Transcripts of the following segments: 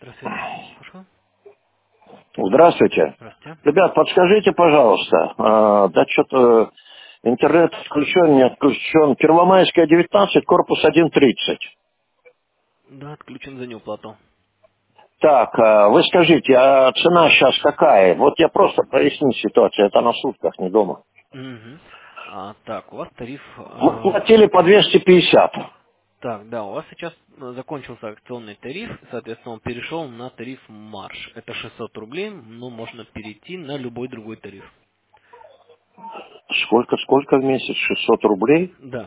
Здравствуйте. Слушаю. Здравствуйте. Здравствуйте. Ребят, подскажите, пожалуйста, да что-то интернет отключен, не отключен. Первомайская, 19, корпус 130. Да, отключен за неуплату. Так, вы скажите, а цена сейчас какая? Вот я просто проясню ситуацию, это на сутках, не дома. Угу. Так, у вас тариф... Мы платили по 250. так, да, у вас сейчас закончился акционный тариф, соответственно, он перешел на тариф Марш. Это 600 рублей, но можно перейти на любой другой тариф. Сколько в месяц? 600 рублей? Да.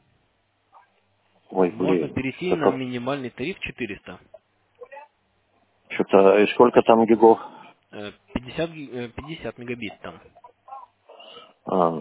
Ой, Можно блин, перейти это на как... минимальный тариф 400. Что-то, и сколько там гигов? 50 мегабит там. А,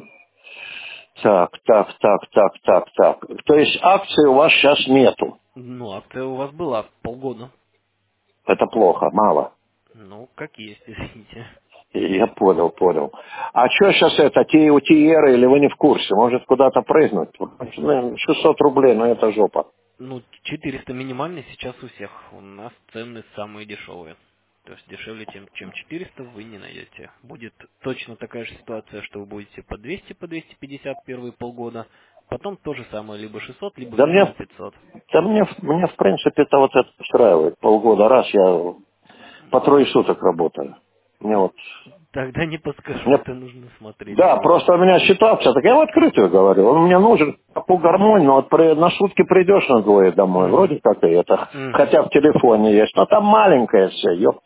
так. То есть акции у вас сейчас нету. Ну, акция у вас была полгода. Это плохо, мало. Ну, как есть, извините. Я понял. А что сейчас это, те утиеры, или вы не в курсе? Может куда-то прыгнуть? 600 рублей, ну это жопа. Ну, 400 минимальный сейчас у всех. У нас цены самые дешевые. То есть дешевле, чем 400 вы не найдете. Будет точно такая же ситуация, что вы будете по 200, по 250 первые полгода. Потом то же самое, либо 600, либо Да минимум мне, 500. мне в принципе это вот это устраивает. Полгода раз я по трое суток работаю. Мне Ну, вот, тогда не подскажу, мне, это нужно смотреть. да, просто у меня ситуация, так я в открытую говорю, он мне нужен по гармонии, но вот на сутки придешь на двое домой, Угу. вроде как и это, Угу. хотя в телефоне есть, но там маленькое все, ёп.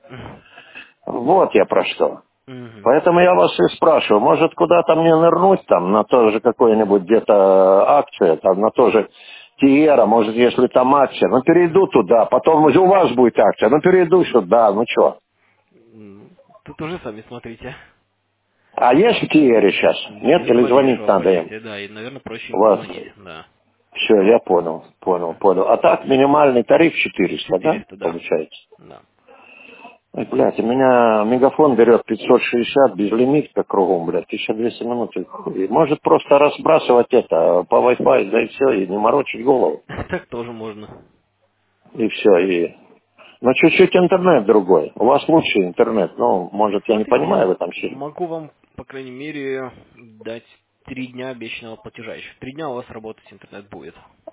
Вот я про что. Угу. Поэтому я вас и спрашиваю, может куда-то мне нырнуть там на то же какой-нибудь где-то акция, там на то же Тиера, может если там акция, ну перейду туда, потом уже у вас будет акция, ну перейду сюда, ну что. Тут уже сами смотрите. А есть в Тиере сейчас? Нет, Без или звонить малейшего надо им? понятия, да. И, наверное, проще У им вас позвонить, да. все, я понял. А так минимальный тариф 400, да, 400, да. получается? Да. Ой, блядь, у меня мегафон берет 560, безлимитка кругом, блядь, 1200 минут. И хуй. Может просто разбрасывать это по Wi-Fi, да и все, и не морочить голову. Так тоже можно. И все, и... Но чуть-чуть интернет другой. У вас лучший интернет, ну, может, я не Смотрите, понимаю в этом сильно. могу вам, по крайней мере, дать 3 дня обещанного платежа еще. 3 дня у вас работать интернет будет.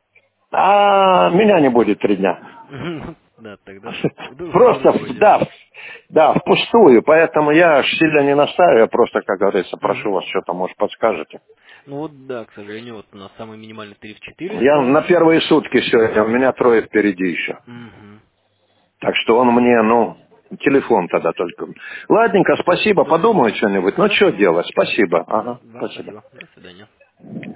А меня не будет 3 дня. Да, тогда уже Просто, другое дело. да, впустую. Поэтому я сильно не настаиваю, я просто, как говорится, прошу Мгм. вас, что-то, может, подскажете. Ну вот, да, к сожалению, вот у нас самый минимальный тариф Я 400. на первые сутки сегодня, у меня трое впереди еще. Мгм. Так что он мне, ну, телефон тогда только. Ладненько, спасибо, Да, подумаю что-нибудь. Ну, что хорошо. делать? Спасибо. Да, Ага, вам спасибо. спасибо. До свидания.